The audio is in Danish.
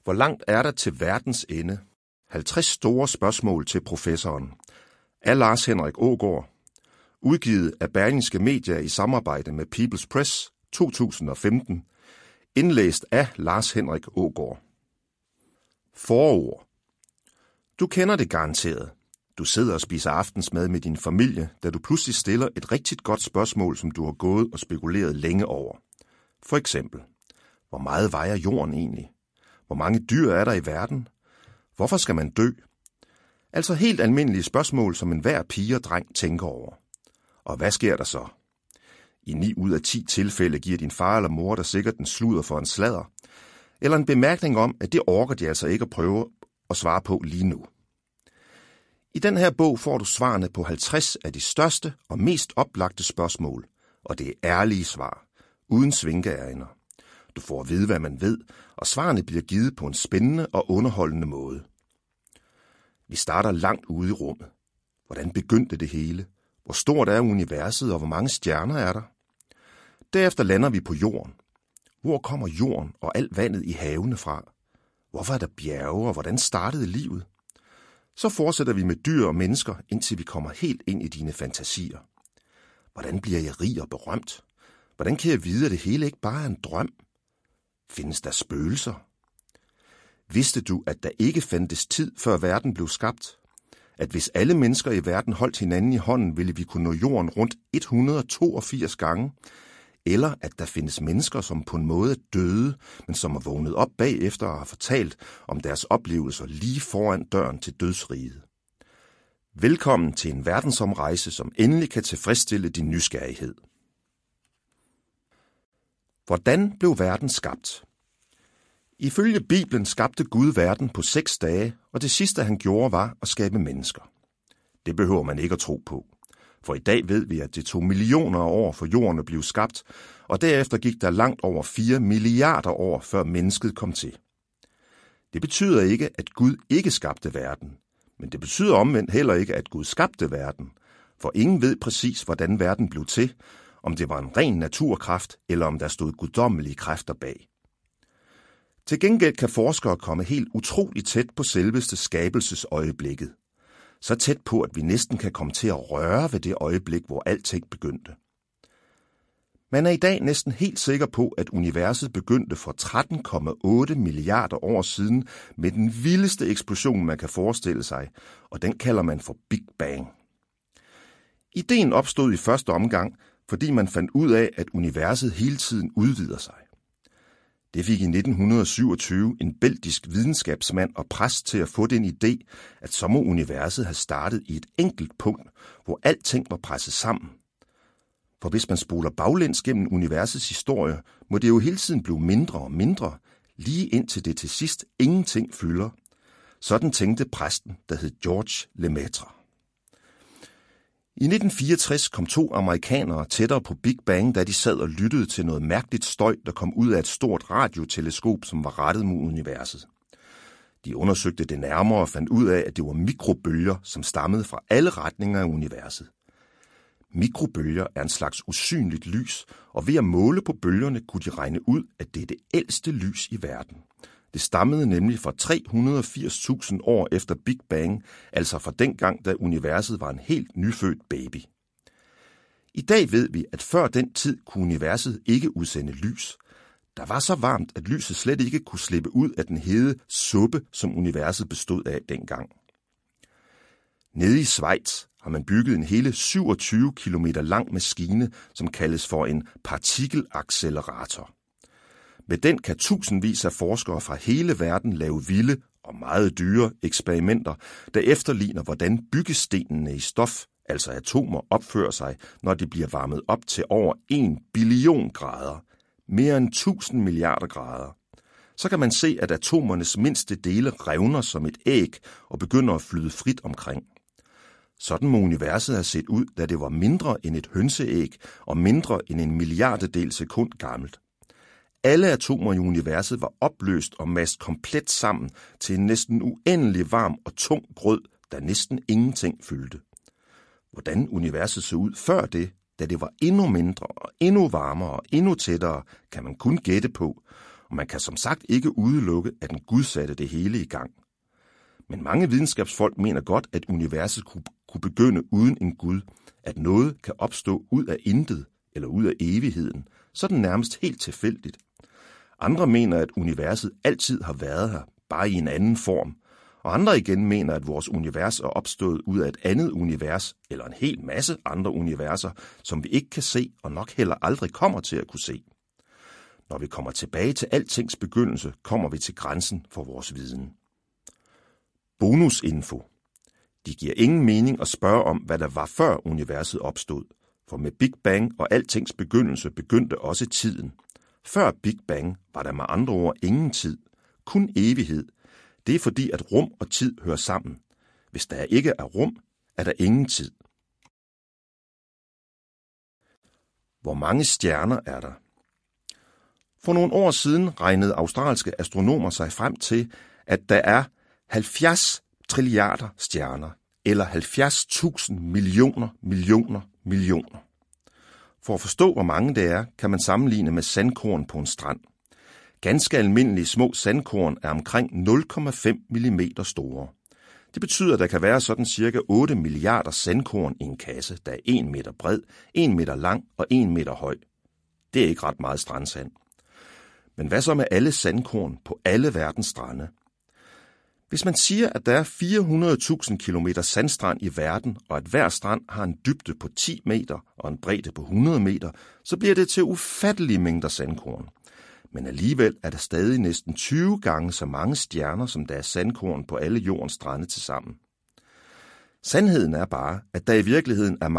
Hvor langt er der til verdens ende? 50 store spørgsmål til professoren. Af Lars Henrik Aagaard. Udgivet af Berlingske Media i samarbejde med People's Press 2015. Indlæst af Lars Henrik Aagaard. Forord. Du kender det garanteret. Du sidder og spiser aftensmad med din familie, da du pludselig stiller et rigtig godt spørgsmål, som du har gået og spekuleret længe over. For eksempel, hvor meget vejer jorden egentlig? Hvor mange dyr er der i verden? Hvorfor skal man dø? Altså helt almindelige spørgsmål, som enhver pige og dreng tænker over. Og hvad sker der så? I 9 ud af 10 tilfælde giver din far eller mor der sikkert en sludder for en sladder, eller en bemærkning om, at det orker de altså ikke at prøve at svare på lige nu. I den her bog får du svarene på 50 af de største og mest oplagte spørgsmål, og det er ærlige svar, uden svinkeærinder. Du får at vide, hvad man ved, og svarene bliver givet på en spændende og underholdende måde. Vi starter langt ude i rummet. Hvordan begyndte det hele? Hvor stort er universet, og hvor mange stjerner er der? Derefter lander vi på jorden. Hvor kommer jorden og alt vandet i havene fra? Hvorfor er der bjerge, og hvordan startede livet? Så fortsætter vi med dyr og mennesker, indtil vi kommer helt ind i dine fantasier. Hvordan bliver jeg rig og berømt? Hvordan kan jeg vide, at det hele ikke bare er en drøm? Findes der spøgelser? Vidste du, at der ikke fandtes tid, før verden blev skabt? At hvis alle mennesker i verden holdt hinanden i hånden, ville vi kunne nå jorden rundt 182 gange? Eller at der findes mennesker, som på en måde er døde, men som er vågnet op bagefter og har fortalt om deres oplevelser lige foran døren til dødsriget. Velkommen til en verdensomrejse, som endelig kan tilfredsstille din nysgerrighed. Hvordan blev verden skabt? Ifølge Bibelen skabte Gud verden på 6 dage, og det sidste han gjorde var at skabe mennesker. Det behøver man ikke at tro på. For i dag ved vi, at det tog millioner af år for jorden at blive skabt, og derefter gik der langt over 4 milliarder år, før mennesket kom til. Det betyder ikke, at Gud ikke skabte verden, men det betyder omvendt heller ikke, at Gud skabte verden, for ingen ved præcis, hvordan verden blev til, om det var en ren naturkraft, eller om der stod guddommelige kræfter bag. Til gengæld kan forskere komme helt utroligt tæt på selveste skabelsesøjeblikket. Så tæt på, at vi næsten kan komme til at røre ved det øjeblik, hvor alting begyndte. Man er i dag næsten helt sikker på, at universet begyndte for 13,8 milliarder år siden med den vildeste eksplosion, man kan forestille sig, og den kalder man for Big Bang. Ideen opstod i første omgang, fordi man fandt ud af, at universet hele tiden udvider sig. Det fik i 1927 en belgisk videnskabsmand og præst til at få den idé, at så må universet have startet i et enkelt punkt, hvor alting var presset sammen. For hvis man spoler baglæns gennem universets historie, må det jo hele tiden blive mindre og mindre, lige indtil det til sidst ingenting fylder. Sådan tænkte præsten, der hed George Lemaitre. I 1964 kom 2 amerikanere tættere på Big Bang, da de sad og lyttede til noget mærkeligt støj, der kom ud af et stort radioteleskop, som var rettet mod universet. De undersøgte det nærmere og fandt ud af, at det var mikrobølger, som stammede fra alle retninger af universet. Mikrobølger er en slags usynligt lys, og ved at måle på bølgerne kunne de regne ud, at det er det ældste lys i verden. Det stammede nemlig fra 380.000 år efter Big Bang, altså fra dengang, da universet var en helt nyfødt baby. I dag ved vi, at før den tid kunne universet ikke udsende lys. Der var så varmt, at lyset slet ikke kunne slippe ud af den hede suppe, som universet bestod af dengang. Nede i Schweiz har man bygget en hele 27 km lang maskine, som kaldes for en partikelaccelerator. Med den kan tusindvis af forskere fra hele verden lave vilde og meget dyre eksperimenter, der efterligner, hvordan byggestenene i stof, altså atomer, opfører sig, når de bliver varmet op til over 1 billion grader, mere end 1000 milliarder grader. Så kan man se, at atomernes mindste dele revner som et æg og begynder at flyde frit omkring. Sådan må universet have set ud, da det var mindre end et hønseæg og mindre end 1 milliardedel sekund gammelt. Alle atomer i universet var opløst og mast komplet sammen til en næsten uendelig varm og tung grød, der næsten ingenting fyldte. Hvordan universet så ud før det, da det var endnu mindre og endnu varmere og endnu tættere, kan man kun gætte på, og man kan som sagt ikke udelukke, at en Gud satte det hele i gang. Men mange videnskabsfolk mener godt, at universet kunne begynde uden en Gud, at noget kan opstå ud af intet eller ud af evigheden, så er det nærmest helt tilfældigt. Andre mener, at universet altid har været her, bare i en anden form, og andre igen mener, at vores univers er opstået ud af et andet univers, eller en hel masse andre universer, som vi ikke kan se og nok heller aldrig kommer til at kunne se. Når vi kommer tilbage til altings begyndelse, kommer vi til grænsen for vores viden. Bonusinfo. De giver ingen mening at spørge om, hvad der var før universet opstod, for med Big Bang og altings begyndelse begyndte også tiden. Før Big Bang var der med andre ord ingen tid, kun evighed. Det er fordi, at rum og tid hører sammen. Hvis der ikke er rum, er der ingen tid. Hvor mange stjerner er der? For nogle år siden regnede australske astronomer sig frem til, at der er 70 trilliarder stjerner, eller 70.000 millioner. For at forstå, hvor mange det er, kan man sammenligne med sandkorn på en strand. Ganske almindelige små sandkorn er omkring 0,5 mm store. Det betyder, at der kan være sådan cirka 8 milliarder sandkorn i en kasse, der er 1 meter bred, 1 meter lang og 1 meter høj. Det er ikke ret meget strandsand. Men hvad så med alle sandkorn på alle verdens strande? Hvis man siger, at der er 400.000 kilometer sandstrand i verden, og at hver strand har en dybde på 10 meter og en bredde på 100 meter, så bliver det til ufattelige mængder sandkorn. Men alligevel er der stadig næsten 20 gange så mange stjerner, som der er sandkorn på alle jordens strande tilsammen. Sandheden er bare, at der i virkeligheden er